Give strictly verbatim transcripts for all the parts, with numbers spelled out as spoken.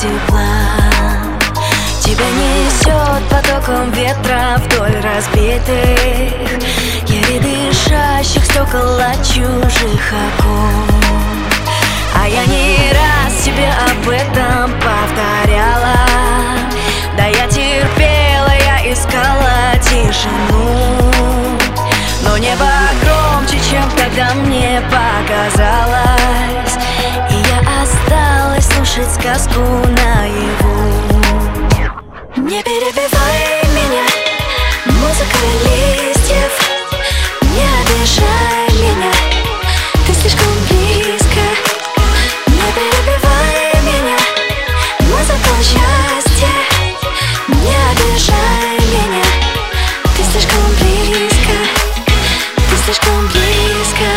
тепла. Тебя несет потоком ветра вдоль разбитых, еле дышащих стекол от чужих окон. А я не раз тебе об этом повторяла. Да я терпела, я искала тишину, но небо громче, чем тогда мне показалось, и я осталась слушать сказку наяву. Не перебивай меня, музыка листьев, не обижай меня, ты слишком близко. Не перебивай меня, музыка счастья, не обижай меня, ты слишком близко, ты слишком близко.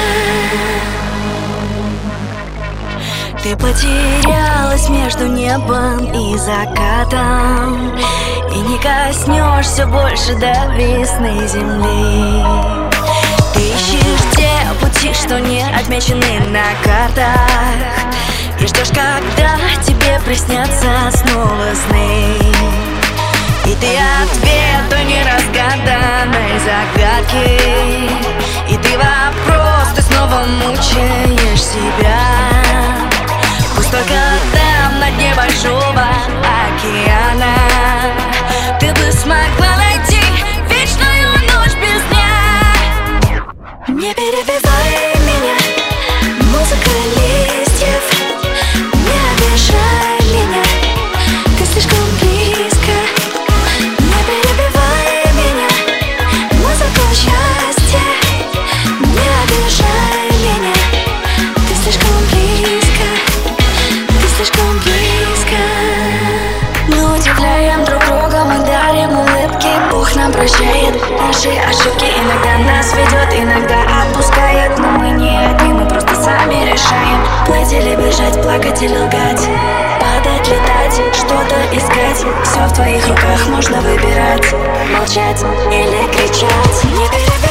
Ты потерялась между небом и закатом, и не коснешься больше до весны земли. Ты ищешь те пути, что не отмечены на картах, и ждешь, когда тебе приснятся снова сны. И ты ответ той неразгаданной загадки, и ты вопрос, ты снова мучаешь себя. Пусть только там, на дне большого океана, ты бы смогла найти вечную ночь без дня. Не перебивай меня, музыка листьев, не обижай меня, ты слишком близко. Не перебивай меня, музыка счастья, не обижай меня, ты слишком близко, ты слишком близко. Мы удивляем друг друга, мы дарим улыбки, Бог нам прощает наши ошибки. Иногда нас ведет, иногда отпускает, но мы не одни, мы просто сами решаем плыть или бежать, плакать или лгать, падать, летать, что-то искать. Все в твоих руках, можно выбирать, молчать или кричать. Не перебивай.